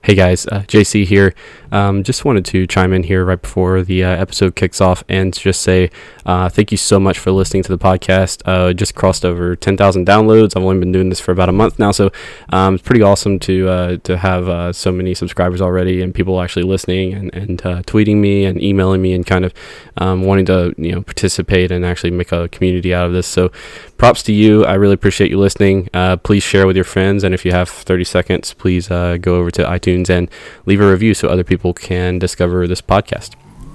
Hey guys, JC here. Just wanted to chime in here right before the episode kicks off and just say thank you so much for listening to the podcast. Just crossed over 10,000 downloads. I've only been doing this for about a month now, so it's pretty awesome to have so many subscribers already and people actually listening and tweeting me and emailing me and kind of wanting to participate and actually make a community out of this. So props to you. I really appreciate you listening. Please share with your friends, and if you have 30 seconds, please go over to iTunes and leave a review so other people can discover this podcast.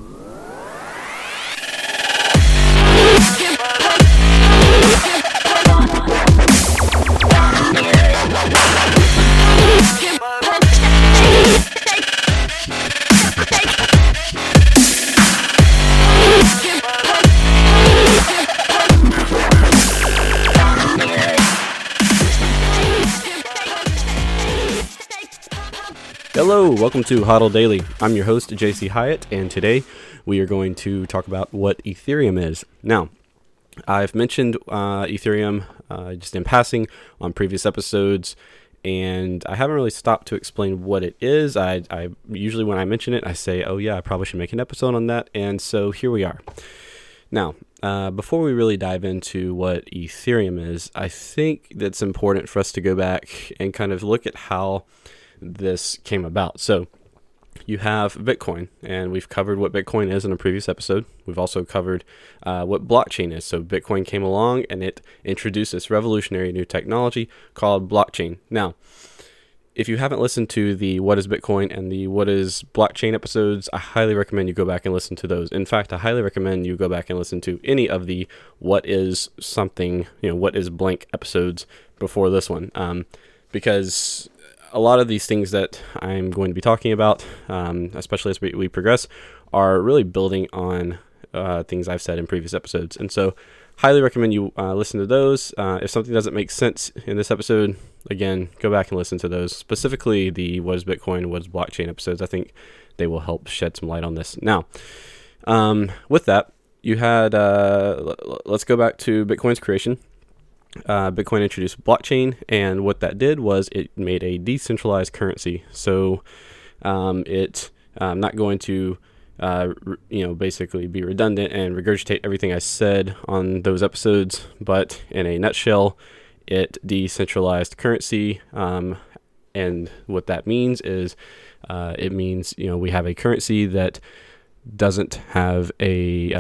Hello, welcome to HODL Daily. I'm your host, JC Hyatt, and today we are going to talk about what Ethereum is. Now, I've mentioned Ethereum just in passing on previous episodes, and I haven't really stopped to explain what it is. I usually, when I mention it, I say, oh yeah, I probably should make an episode on that, and so here we are. Now, before we really dive into what Ethereum is, I think that's important for us to go back and kind of look at how this came about. So you have Bitcoin, and we've covered what Bitcoin is in a previous episode. We've also covered what blockchain is. So Bitcoin came along and it introduced this revolutionary new technology called blockchain. Now, if you haven't listened to the What is Bitcoin and the What is Blockchain episodes, I highly recommend you go back and listen to those. In fact, I highly recommend you go back and listen to any of the What is something, what is blank episodes before this one, because a lot of these things that I'm going to be talking about, especially as we progress, are really building on things I've said in previous episodes. And so highly recommend you listen to those. If something doesn't make sense in this episode, again, go back and listen to those. Specifically the What is Bitcoin, What is Blockchain episodes. I think they will help shed some light on this. Now, with that, you had, let's go back to Bitcoin's creation. Bitcoin introduced blockchain, and what that did was it made a decentralized currency. So it's not going to basically be redundant and regurgitate everything I said on those episodes, but in a nutshell, it decentralized currency, and what that means is it means we have a currency that doesn't have a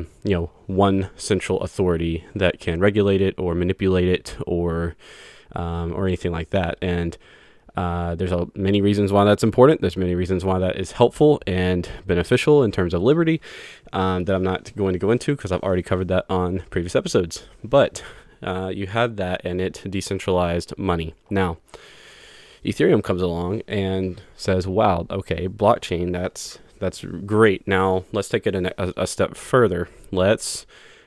one central authority that can regulate it or manipulate it or anything like that. And there's many reasons why that's important. There's many reasons why that is helpful and beneficial in terms of liberty that I'm not going to go into because I've already covered that on previous episodes. But you had that, and it decentralized money. Now, Ethereum comes along and says, wow, okay, blockchain, that's great. Now let's take it a step further. Let's,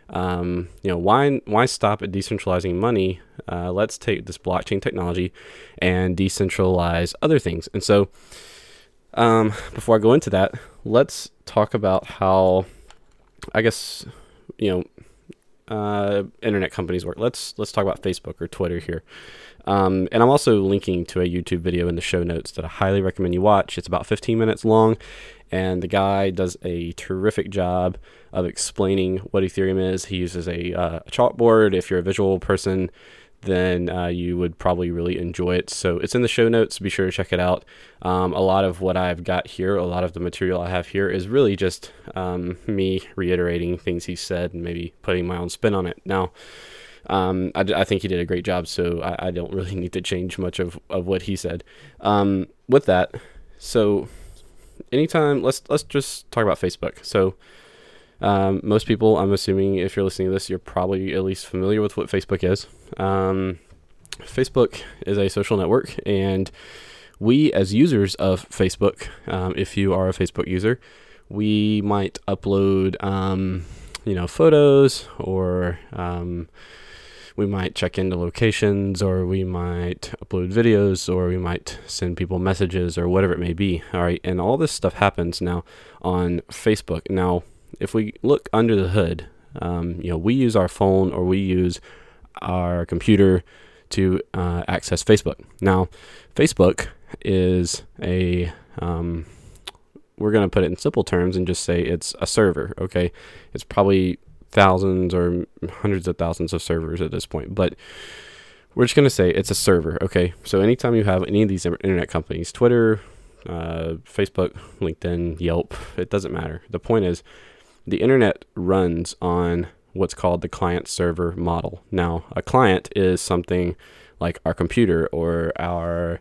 why stop at decentralizing money? Let's take this blockchain technology and decentralize other things. And so, before I go into that, let's talk about how, I guess, internet companies work. Let's talk about Facebook or Twitter here. And I'm also linking to a YouTube video in the show notes that I highly recommend you watch. It's about 15 minutes long, and the guy does a terrific job of explaining what Ethereum is. He uses a chalkboard. If you're a visual person, then you would probably really enjoy it. So it's in the show notes. Be sure to check it out. A lot of what I've got here, a lot of the material I have here is really just me reiterating things he said and maybe putting my own spin on it. Now, I think he did a great job, so I don't really need to change much of what he said. With that, so anytime, let's just talk about Facebook. So most people, I'm assuming if you're listening to this, you're probably at least familiar with what Facebook is. Facebook is a social network, and we as users of Facebook, if you are a Facebook user, we might upload photos, or we might check into locations, or we might upload videos, or we might send people messages, or whatever it may be. All right. And all this stuff happens now on Facebook. Now, if we look under the hood, we use our phone or we use our computer to access Facebook. Now, Facebook is we're going to put it in simple terms and just say it's a server, okay? It's probably thousands or hundreds of thousands of servers at this point, but we're just going to say it's a server, okay? So anytime you have any of these internet companies, Twitter, Facebook, LinkedIn, Yelp, it doesn't matter. The point is the internet runs on what's called the client-server model. Now, a client is something like our computer or our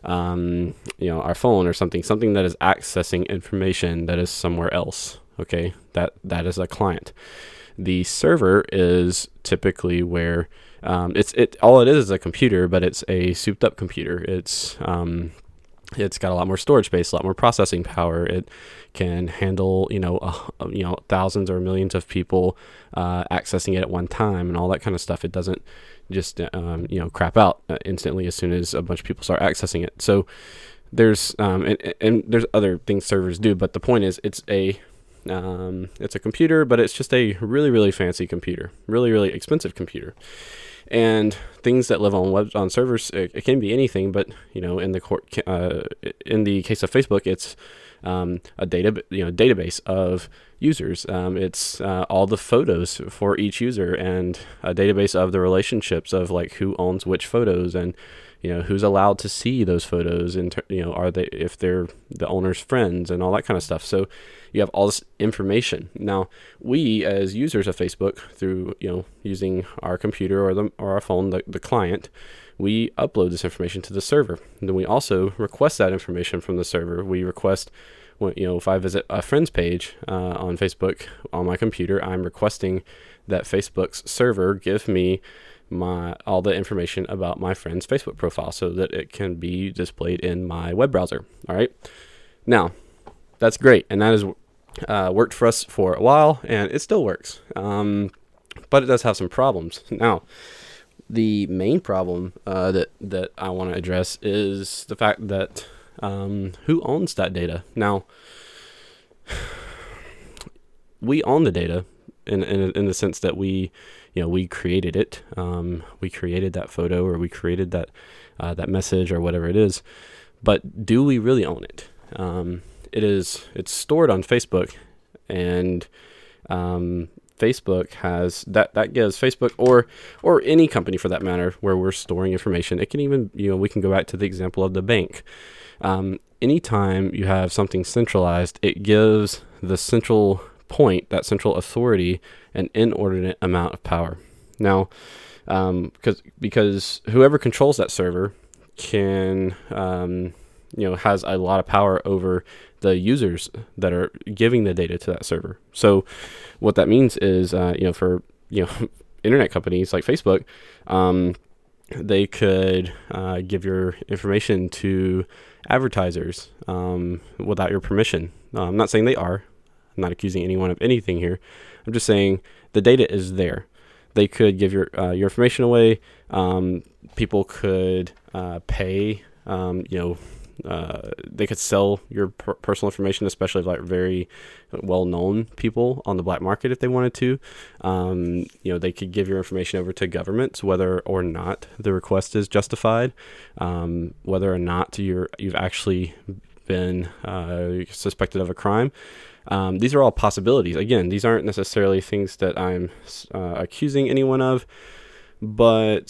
our phone or something that is accessing information that is somewhere else. Okay, that is a client. The server is typically where all it is a computer, but it's a souped up computer. It's got a lot more storage space, a lot more processing power. It can handle thousands or millions of people accessing it at one time and all that kind of stuff. It doesn't just crap out instantly as soon as a bunch of people start accessing it. So there's and there's other things servers do, but the point is it's a computer, but it's just a really, really fancy computer, really, really expensive computer. And things that live on servers, it can be anything, but in the case of Facebook, it's a database of users. It's all the photos for each user and a database of the relationships of like who owns which photos and who's allowed to see those photos and if they're the owner's friends and all that kind of stuff. So you have all this information. Now we as users of Facebook through using our computer or our phone, the client, we upload this information to the server. And then we also request that information from the server. We request, if I visit a friend's page on Facebook on my computer, I'm requesting that Facebook's server give me all the information about my friend's Facebook profile so that it can be displayed in my web browser. All right. Now, that's great, and that has worked for us for a while, and it still works. But it does have some problems. Now, the main problem that I want to address is the fact that who owns that data? Now, we own the data in the sense that we created it. We created that photo, or we created that message, or whatever it is. But do we really own it? It's stored on Facebook, and Facebook has that gives Facebook or any company for that matter where we're storing information. It can even we can go back to the example of the bank. Anytime you have something centralized, it gives the central point, that central authority, an inordinate amount of power. Now, because whoever controls that server can has a lot of power over the users that are giving the data to that server. So what that means is for internet companies like Facebook, they could give your information to advertisers without your permission. I'm not saying they are. I'm not accusing anyone of anything here. I'm just saying the data is there. They could give your information away. People could pay. They could sell your personal information, especially like very well-known people on the black market if they wanted to. They could give your information over to governments, whether or not the request is justified, whether or not you've actually been suspected of a crime. These are all possibilities. Again, these aren't necessarily things that I'm accusing anyone of, but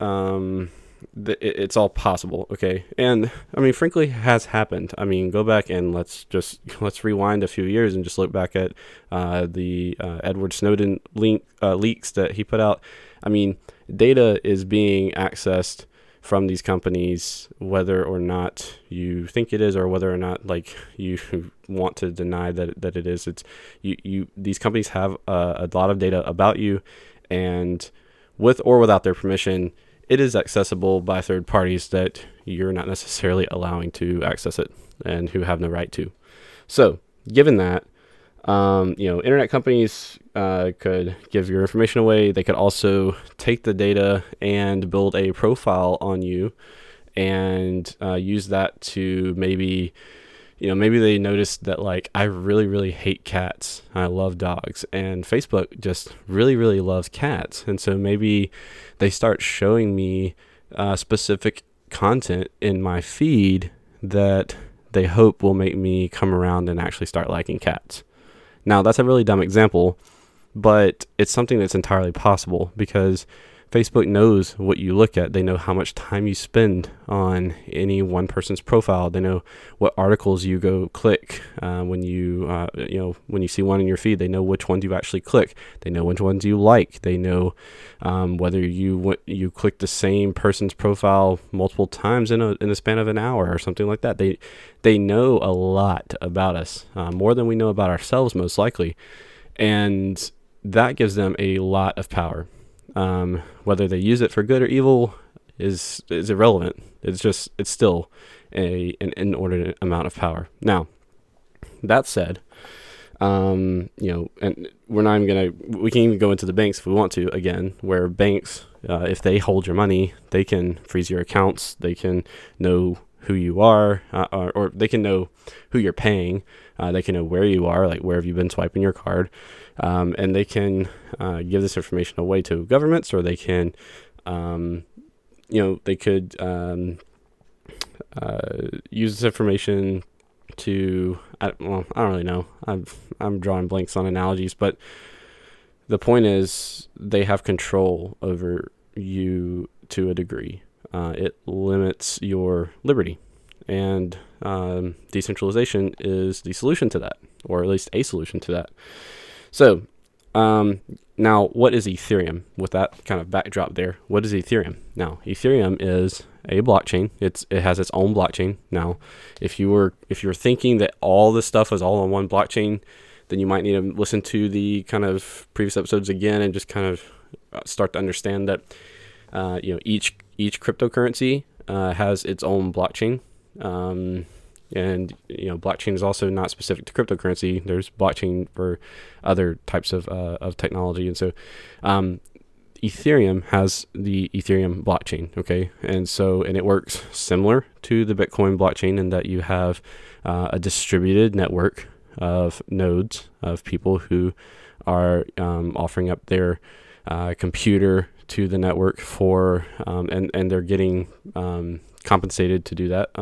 it's all possible. Okay. And I mean, frankly, it has happened. I mean, go back and let's rewind a few years and just look back at the Edward Snowden leaks that he put out. I mean, data is being accessed from these companies, whether or not you think it is, or whether or not like you want to deny that it is. It's these companies have a lot of data about you, and with or without their permission, it is accessible by third parties that you're not necessarily allowing to access it and who have no right to. So given that, internet companies could give your information away. They could also take the data and build a profile on you and use that to maybe they noticed that like I really, really hate cats. I love dogs, and Facebook just really, really loves cats. And so maybe they start showing me specific content in my feed that they hope will make me come around and actually start liking cats. Now, that's a really dumb example, but it's something that's entirely possible because Facebook knows what you look at. They know how much time you spend on any one person's profile. They know what articles you go click when you see one in your feed. They know which ones you actually click. They know which ones you like. They know whether you click the same person's profile multiple times in the span of an hour or something like that. They know a lot about us, more than we know about ourselves, most likely, and that gives them a lot of power. Whether they use it for good or evil is irrelevant. It's still an inordinate amount of power. Now, that said, and we're not even we can even go into the banks if we want to again, where banks, if they hold your money, they can freeze your accounts. They can know who you are, or they can know who you're paying. They can know where you are, like where have you been swiping your card. And they can give this information away to governments, or they can, they could use this information to, I don't really know. I'm drawing blanks on analogies, but the point is they have control over you to a degree. It limits your liberty, and decentralization is the solution to that, or at least a solution to that. So, now what is Ethereum? With that kind of backdrop there, what is Ethereum? Now, Ethereum is a blockchain. It has its own blockchain. Now, if you're thinking that all this stuff is all on one blockchain, then you might need to listen to the kind of previous episodes again and just kind of start to understand that, each cryptocurrency has its own blockchain. And blockchain is also not specific to cryptocurrency. There's blockchain for other types of technology, and so Ethereum has the Ethereum blockchain. Okay, and it works similar to the Bitcoin blockchain in that you have a distributed network of nodes of people who are offering up their computer to the network for and they're getting compensated to do that,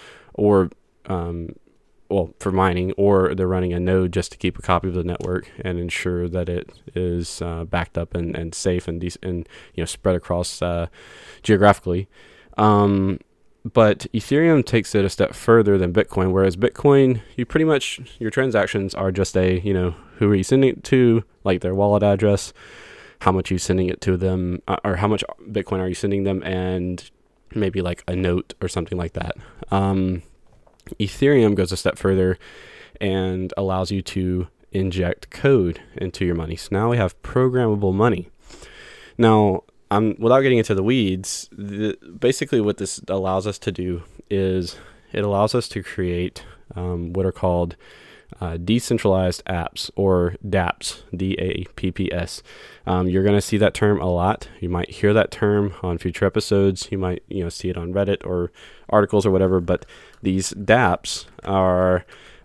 for mining, or they're running a node just to keep a copy of the network and ensure that it is backed up and safe and spread across geographically. But Ethereum takes it a step further than Bitcoin, whereas Bitcoin, your transactions are just who are you sending it to, like their wallet address, how much you sending it to them, or how much Bitcoin are you sending them, and maybe like a note or something like that. Ethereum goes a step further and allows you to inject code into your money. So now we have programmable money. Now, without getting into the weeds, basically what this allows us to do is it allows us to create what are called decentralized apps, or dApps, DApps. You're going to see that term a lot. You might hear that term on future episodes. You might see it on Reddit or articles or whatever. But these dApps are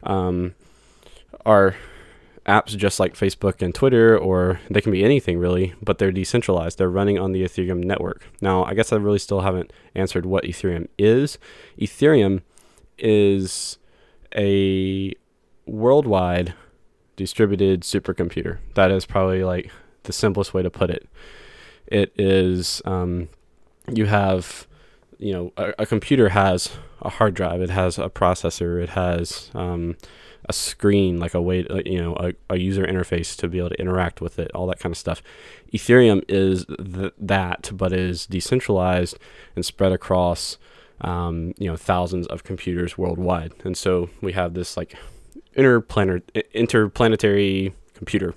apps just like Facebook and Twitter, or they can be anything really, but they're decentralized. They're running on the Ethereum network. Now, I guess I really still haven't answered what Ethereum is. Ethereum is a worldwide distributed supercomputer. That is probably like the simplest way to put it. It is, you have, a computer has a hard drive, it has a processor, it has a screen, like a way, a user interface to be able to interact with it, all that kind of stuff. Ethereum is that, but is decentralized and spread across, thousands of computers worldwide. And so we have this like interplanetary computer,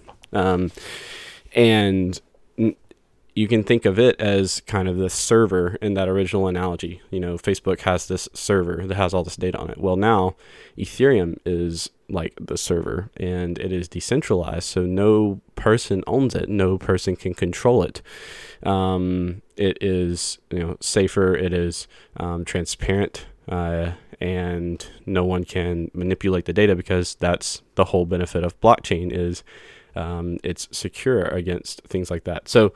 and you can think of it as kind of the server in that original analogy. Facebook has this server that has all this data on it. Well, now Ethereum is like the server, and it is decentralized, so no person owns it, no person can control it. It is safer, it is transparent, and no one can manipulate the data, because that's the whole benefit of blockchain is it's secure against things like that. So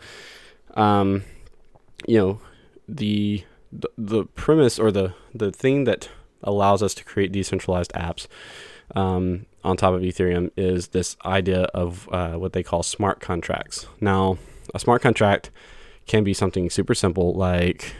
the premise, or the thing that allows us to create decentralized apps on top of Ethereum is this idea of what they call smart contracts. Now, a smart contract can be something super simple, like,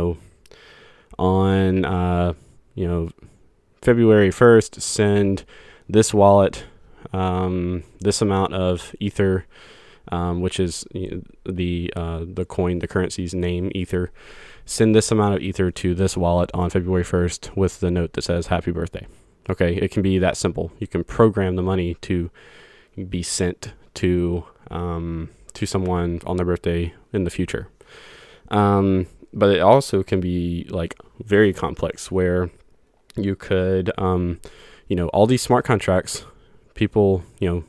on, February 1st, send this wallet this amount of Ether, which is the coin, the currency's name, Ether. Send this amount of Ether to this wallet on February 1st with the note that says happy birthday. Okay, it can be that simple. You can program the money to be sent to someone on their birthday in the future. But it also can be like very complex, where you could, all these smart contracts, people,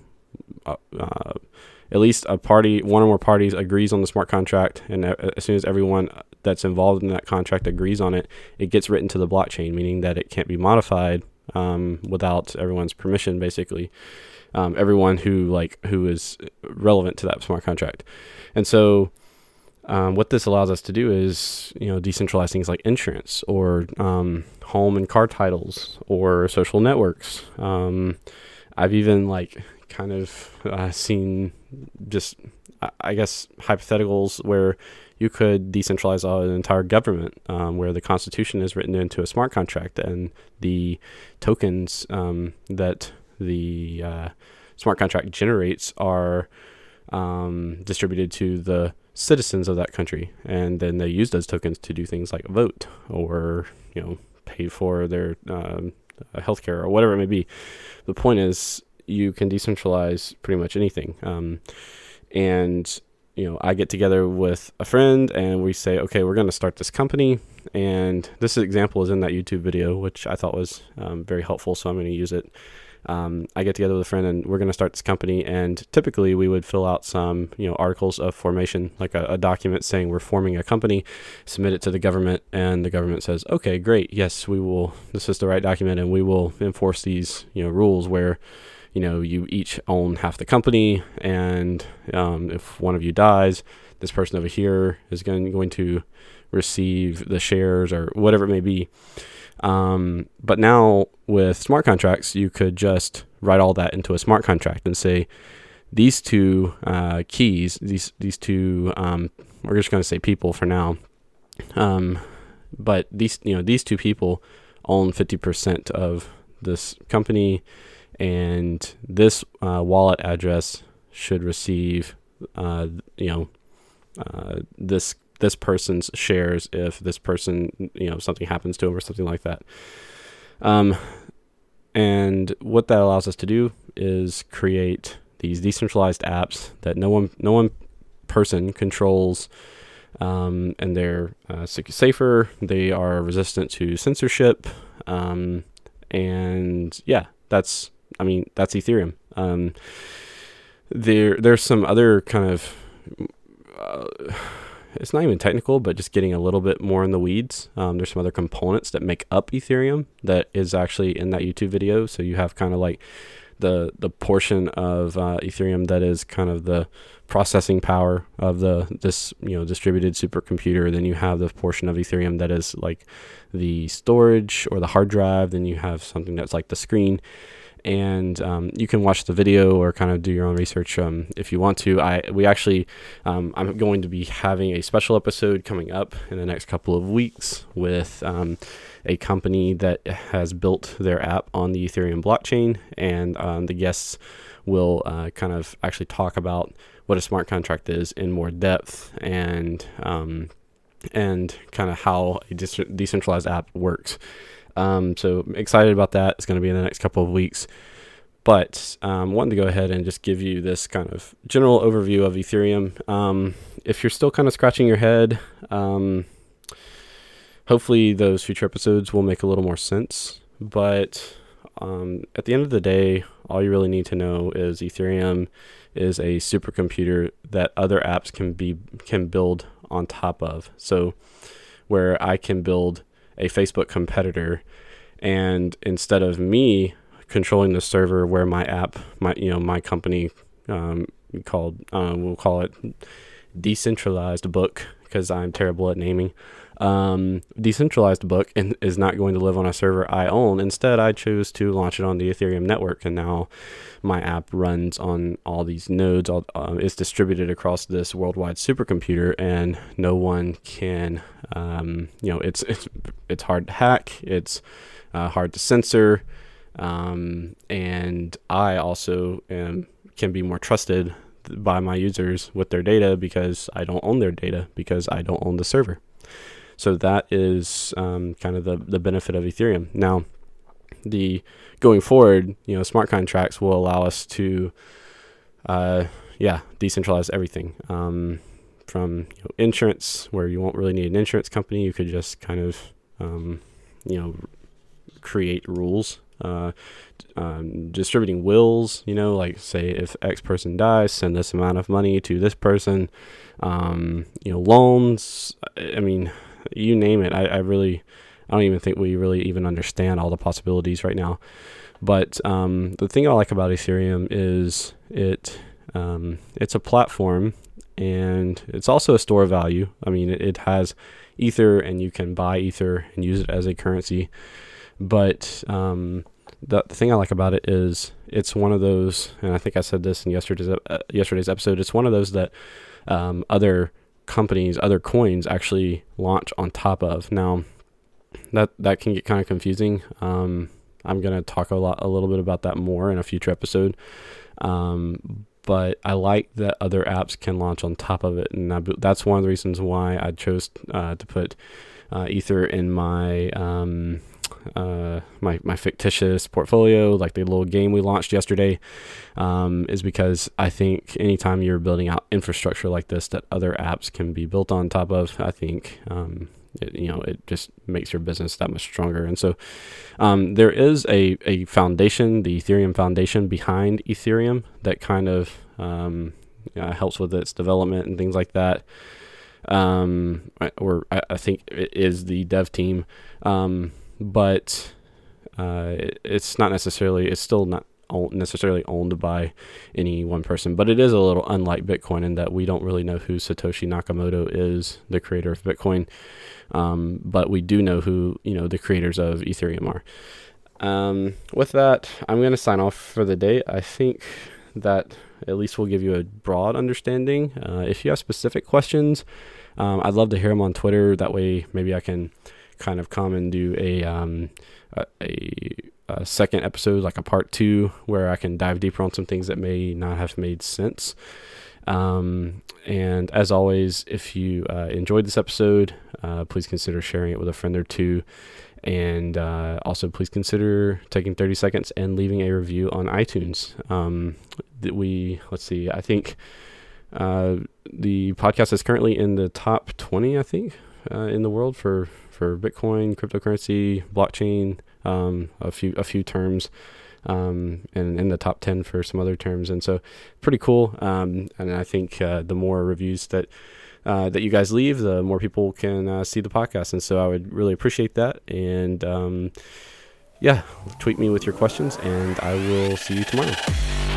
at least one or more parties agrees on the smart contract, and as soon as everyone that's involved in that contract agrees on it, it gets written to the blockchain, meaning that it can't be modified without everyone's permission, basically. Everyone who is relevant to that smart contract. And so what this allows us to do is, decentralize things like insurance, or home and car titles, or social networks. I've even seen just, I guess, hypotheticals where you could decentralize an entire government, where the Constitution is written into a smart contract, and the tokens that the smart contract generates are distributed to the citizens of that country, and then they use those tokens to do things like vote, or pay for their healthcare, or whatever it may be. The point is, you can decentralize pretty much anything. And I get together with a friend and we say, okay, we're going to start this company. And this example is in that YouTube video, which I thought was very helpful, so I'm going to use it. I get together with a friend and we're going to start this company, and typically we would fill out some, articles of formation, like a document saying we're forming a company, submit it to the government, and the government says, okay, great, yes, we will, this is the right document, and we will enforce these, rules where, you each own half the company, and if one of you dies, this person over here is going to receive the shares, or whatever it may be. But now with smart contracts, you could just write all that into a smart contract and say, these two keys, these two, we're just going to say people for now. But these two people own 50% of this company, and this wallet address should receive, this person's shares if this person, something happens to him or something like that. And what that allows us to do is create these decentralized apps that no one person controls, and they're safer. They are resistant to censorship, and yeah, that's Ethereum. There's some other kind of it's not even technical, but just getting a little bit more in the weeds. There's some other components that make up Ethereum that is actually in that YouTube video. So you have kind of like the portion of Ethereum that is kind of the processing power of this distributed supercomputer. Then you have the portion of Ethereum that is like the storage or the hard drive. Then you have something that's like the screen. And you can watch the video or kind of do your own research if you want to. I'm going to be having a special episode coming up in the next couple of weeks with a company that has built their app on the Ethereum blockchain, and the guests will kind of actually talk about what a smart contract is in more depth, and kind of how a decentralized app works. So I'm excited about that. It's going to be in the next couple of weeks. But wanted to go ahead and just give you this kind of general overview of Ethereum. If you're still kind of scratching your head, hopefully those future episodes will make a little more sense. But at the end of the day, all you really need to know is Ethereum is a supercomputer that other apps can build on top of. So where I can build a Facebook competitor, and instead of me controlling the server where my app, my company we'll call it Decentralized Book because I'm terrible at naming. Decentralized book and is not going to live on a server I own. Instead, I chose to launch it on the Ethereum network, and now my app runs on all these nodes. It's distributed across this worldwide supercomputer, and no one can. It's hard to hack. It's hard to censor, and I also can be more trusted by my users with their data because I don't own their data, because I don't own the server. So that is kind of the benefit of Ethereum. Now, going forward, smart contracts will allow us to, decentralize everything. From insurance, where you won't really need an insurance company, you could just kind of, create rules. Distributing wills, like say if X person dies, send this amount of money to this person. Loans. I mean, you name it. I don't even think we really even understand all the possibilities right now. But the thing I like about Ethereum is it's a platform, and it's also a store of value. I mean, it has Ether, and you can buy Ether and use it as a currency. But the thing I like about it is it's one of those, and I think I said this in yesterday's episode, it's one of those that other companies, other coins actually launch on top of. Now, that can get kind of confusing. I'm going to talk a little bit about that more in a future episode. But I like that other apps can launch on top of it, and that's one of the reasons why I chose to put Ether in my my fictitious portfolio, like the little game we launched yesterday, is because I think anytime you're building out infrastructure like this that other apps can be built on top of, I think it just makes your business that much stronger. And so there is a foundation, the Ethereum Foundation, behind Ethereum that kind of helps with its development and things like that. Or I think it is the dev team. But it's still not necessarily owned by any one person, but it is a little unlike Bitcoin in that we don't really know who Satoshi Nakamoto is, the creator of Bitcoin. But we do know who, the creators of Ethereum are. With that, I'm going to sign off for the day. I think that at least will give you a broad understanding. If you have specific questions, I'd love to hear them on Twitter. That way, maybe I can kind of come and do a second episode, like a part 2, where I can dive deeper on some things that may not have made sense. And as always, if you enjoyed this episode, please consider sharing it with a friend or two. And also, please consider taking 30 seconds and leaving a review on iTunes. I think the podcast is currently in the top 20, I think, in the world for Bitcoin, cryptocurrency, blockchain, a few terms, and in the top 10 for some other terms. And so pretty cool. And I think the more reviews that you guys leave, the more people can see the podcast. And so I would really appreciate that. And tweet me with your questions, and I will see you tomorrow.